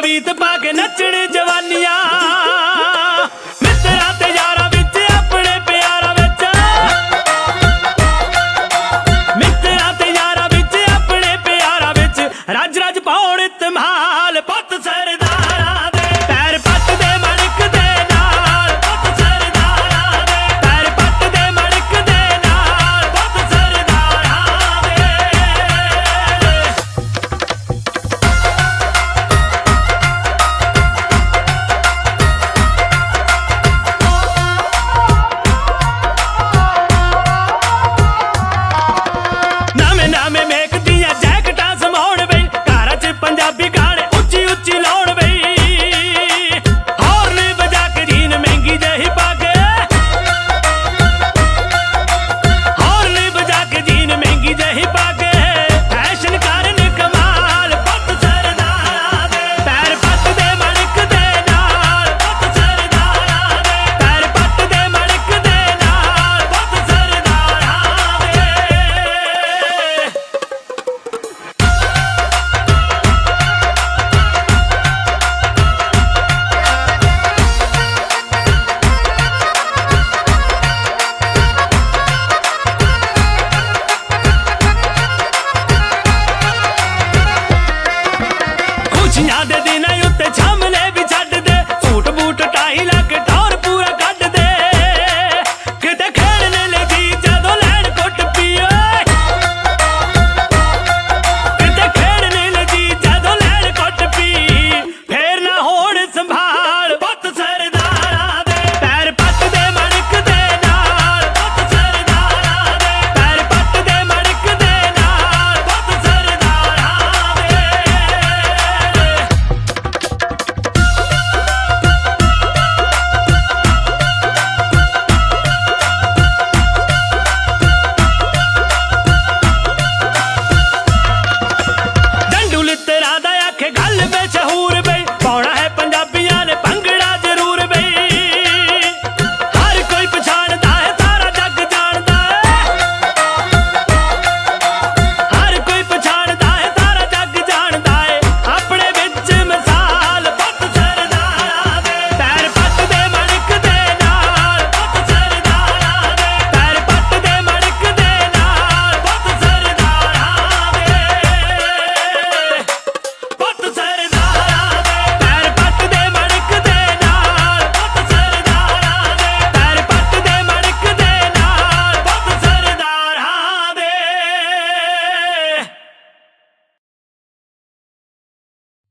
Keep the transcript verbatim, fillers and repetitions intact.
प्रीत पाके नचण जवानियां मित्रा ते यारा विच अपने प्यारा विच मित्रा ते यारा विच अपने प्यारा विच रज रज पाउण धमाल पुत सरदारा दे पैर पट दे मणक दे नाल पुत सरदारा दे पैर पट दे मणक दे नाल पुत सरदारा दे। नामे नामे मेक दिया जैकटा समाउण बई घरां च पंजाबी गाने उच्ची उच्ची लाउण बई हॉर्न बजा के जीन महंगी जही पाके हॉर्न बजा के जीन महंगी जही पाके फैशन करन कमाल पुत सरदारा दे पैर पट दे मणक दे नाल पुत सरदारा दे पैर पट दे मणक दे नाल पुत सरदारा दे। खुशियां दे दिन उत्ते छामले भी छड्ड दे सूट बूट टाई ला के टौर पूरा कड्ड दे किते खेड़ने लगी जदों लैन कुट पीओ किते खेड़ने लगी जदों लैन कुट पी फेर ना होण संभाल पुत सरदारा दे पैर पट दे मणक दे नाल पुत सरदारा दे पैर पट दे मणक दे नाल पुत सरदारा दे। डंडू लित्तरा दा आखे गल मशहूर